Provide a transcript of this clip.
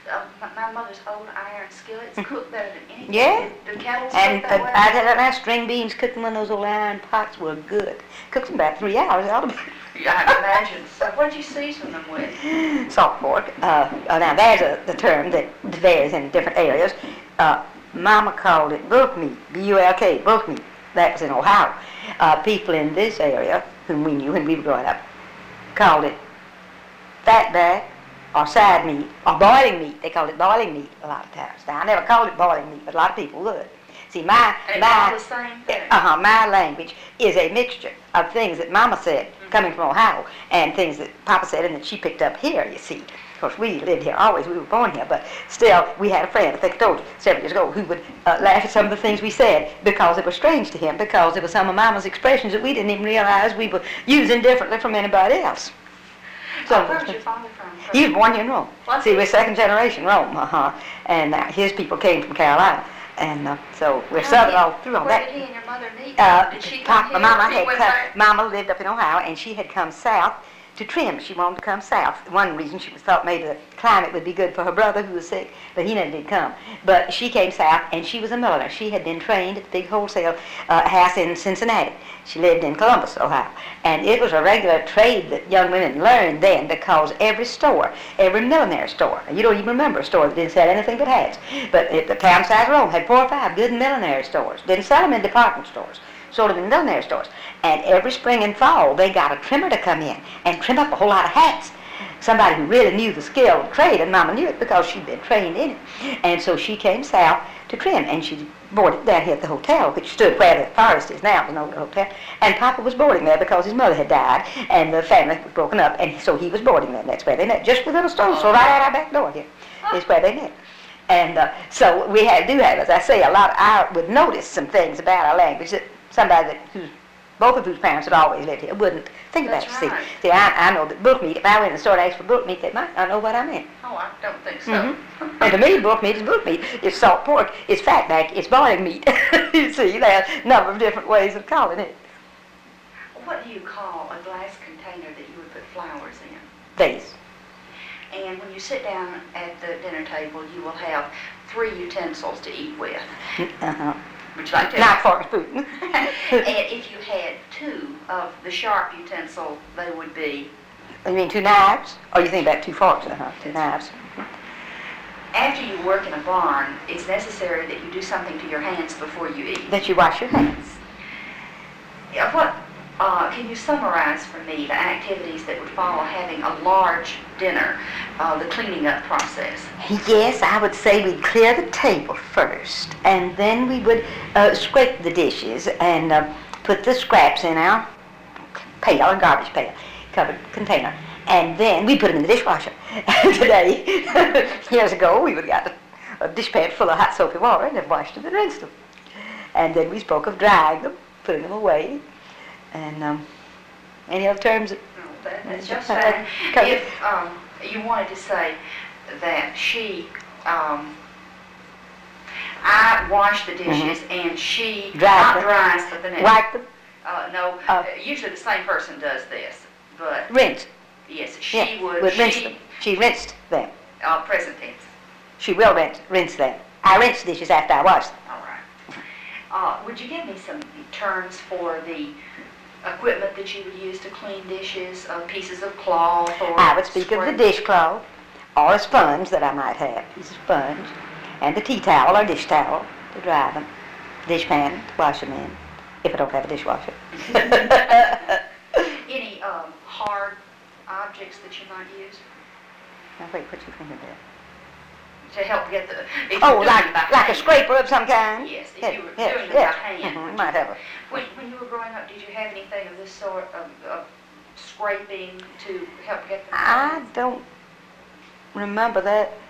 my mother's old iron skillets cook better than anything. Yeah. The kettles And cook that way. I tell you now, string beans cooked in one of those old iron pots were good. Cooked them about 3 hours. It ought to be. Yeah, I can imagine. So what did you season them with? Salt pork. Now there's the term that varies in different areas. Mama called it bulk meat, B-U-L-K, bulk meat. That was in Ohio. People in this area, whom we knew when we were growing up, called it fatback or side meat or boiling meat. They called it boiling meat a lot of times. Now I never called it boiling meat, but a lot of people would. See, my language is a mixture of things that Mama said coming from Ohio and things that Papa said and that she picked up here, you see. Of course, we lived here always. We were born here, but still, we had a friend, I think I told you several years ago, who would laugh at some of the things we said because it was strange to him, because it was some of Mama's expressions that we didn't even realize we were using differently from anybody else. So, where's your father from? He was born here in Rome. See, we're second generation Rome, and his people came from Carolina. And so we're southern all through all that. Where did he and your mother meet? Did she come here? Mama lived up in Ohio, and she had come south to trim. She wanted to come south. One reason she thought maybe the climate would be good for her brother who was sick, but he never did come. But she came south, and she was a milliner. She had been trained at the big wholesale house in Cincinnati. She lived in Columbus, Ohio. And it was a regular trade that young women learned then, because every store, every millinery store, you don't even remember a store that didn't sell anything but hats, but at the town size of Rome had 4 or 5 good millinery stores. Didn't sell them in department stores, sold them in millinery stores. And every spring and fall, they got a trimmer to come in and trim up a whole lot of hats. Somebody who really knew the skill of trade, and Mama knew it because she'd been trained in it. And so she came south to trim, and she boarded down here at the hotel, which stood where the forest is now, the old hotel. And Papa was boarding there because his mother had died, and the family was broken up, and so he was boarding there. And that's where they met, just within a stone's throw, right out our back door here, is where they met. And so we do have, as I say, I would notice some things about our language that somebody both of whose parents had always lived here wouldn't think about it. Right. See, I know that bulk meat, if I went in the store and asked for bulk meat, they might not know what I meant. Oh, I don't think so. Mm-hmm. And to me, bulk meat is bulk meat. It's salt pork, it's fatback, it's boiling meat. You see, there are a number of different ways of calling it. What do you call a glass container that you would put flowers in? Vase. And when you sit down at the dinner table, you will have 3 utensils to eat with. Uh-huh. Would you like to? Not fork and spoon. And if you had 2 of the sharp utensil, they would be? You mean 2 knives? Or you think about 2 forks? 2 knives. After you work in a barn, it's necessary that you do something to your hands before you eat. That you wash your hands. Yeah, can you summarize for me the activities that would follow having a large dinner, the cleaning up process? Yes, I would say we'd clear the table first, and then we would scrape the dishes and put the scraps in our pail, a garbage pail, covered container, and then we put them in the dishwasher. Today, years ago, we would have got a dishpan full of hot soapy water and have washed them and rinsed them. And then we spoke of drying them, putting them away, and any other terms? That's just fine. If you wanted to say that I wash the dishes and she dries but the next. Wipe them? No, usually the same person does this, but rinse. Yes, she would rinse them. She rinsed them. Present tense. She will rinse them. I rinse the dishes after I wash them. All right. Would you give me some terms for the equipment that you would use to clean dishes, pieces of cloth or... I would speak of the dishcloth, or a sponge that I might have, a piece of sponge, and the tea towel or dish towel to dry them, dishpan to wash them in, if I don't have a dishwasher. Any hard objects that you might use? Now wait, what you thinking about? To help get the... like a scraper of some kind? Yes, if you were doing it by hand. You might have a... When you were growing up, did you have anything of this sort of scraping to help get the... I don't remember that